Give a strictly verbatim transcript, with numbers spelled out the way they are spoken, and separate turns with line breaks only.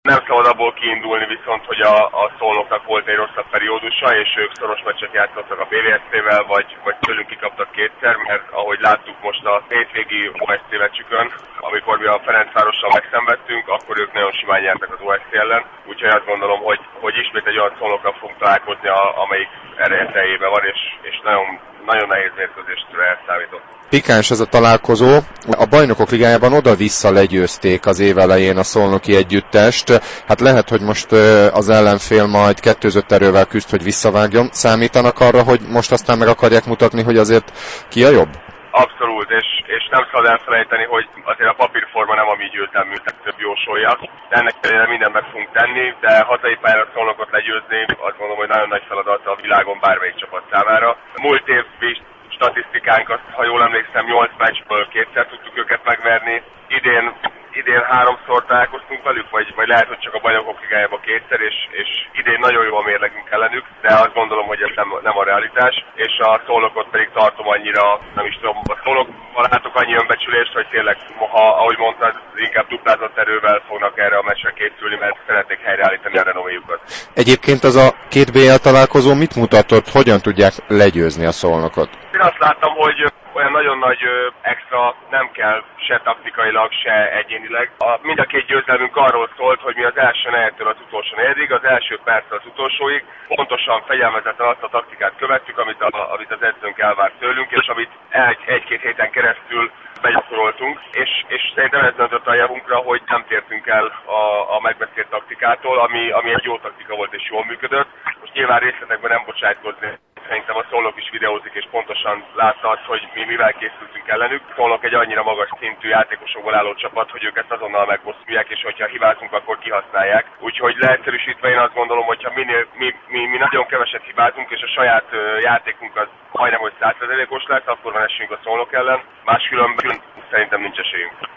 Nem szabad abból kiindulni viszont, hogy a, a Szolnoknak volt egy rosszabb periódusa, és ők szoros meccset játszottak a bé vé es cé-vel, vagy, vagy tőlünk kikaptak kétszer, mert ahogy láttuk most a hétvégi o es cé meccsükön, amikor mi a Ferencvárossal megszenvedtünk, akkor ők nagyon simán nyertek az o es cé ellen. Úgyhogy azt gondolom, hogy, hogy ismét egy olyan Szolnokkal fogunk találkozni, a, amelyik ereje teljében van, és, és nagyon, nagyon nehéz mérkőzésre elszámított.
Pikáns ez a találkozó. A Bajnokok Ligájában oda-vissza legyőzték az év elején a szolnoki együttest. Hát lehet, hogy most az ellenfél majd kettőzött erővel küzd, hogy visszavágjon. Számítanak arra, hogy most aztán meg akarják mutatni, hogy azért ki a jobb?
Abszolút, és, és nem szabad elfelejteni, hogy azért a papírforma nem a mi győzelmünk, több jósolja. Ennek ellenére mindent meg fogunk tenni, de hazai pályára a Szolnokot legyőzni, azt mondom, hogy nagyon nagy feladat a világon bármelyik csapat számára. Múlt év statisztikánk, azt, ha jól emlékszem, nyolc meccsből kétszer tudtuk őket megverni. Idén, idén háromszor találkoztunk velük, vagy, vagy lehet, hogy csak a Bajnokok Ligájában kétszer, és, és idén nagyon jó a mérlegünk ellenük, de azt gondolom, hogy ez nem, nem a realitás, és a Szolnokot pedig tartom annyira, nem is tudom, a Szolnokban látok annyi önbecsülést, hogy tényleg, ha, ahogy mondtad, inkább duplázott erővel fognak erre a meccsre készülni, mert szeretnék helyreállítani a renoméjukat.
Egyébként az a két bé el találkozó mit mutatott, hogyan tudják legyőzni a Szolnokot?
Én azt láttam, hogy olyan nagyon nagy ö, extra nem kell se taktikailag, se egyénileg. A, mind a két győzelmünk arról szólt, hogy mi az első negyedtől az utolsó negyedig, az első perctől az utolsóig pontosan fegyelmezetten azt a taktikát követtük, amit, a, amit az edzőnk elvárt tőlünk, és amit egy, egy-két héten keresztül begyakoroltunk, és, és szerintem ez döntött a javunkra, hogy nem tértünk el a, a megbeszélt taktikától, ami, ami egy jó taktika volt és jól működött. Most nyilván részletekben nem bocsájtkozni. Szerintem a Szolnok is videózik, és pontosan látta azt, hogy mi mivel készültünk ellenük. Szolnok egy annyira magas szintű játékosokból álló csapat, hogy ők ezt azonnal megbosszulják, és hogyha hibázunk, akkor kihasználják. Úgyhogy leegyszerűsítve én azt gondolom, hogyha minél, mi, mi, mi nagyon keveset hibázunk, és a saját uh, játékunk az majdnem, hogy száz százalékos lesz, akkor van esélyünk a Szolnok ellen. Máskülönben szerintem nincs esélyünk.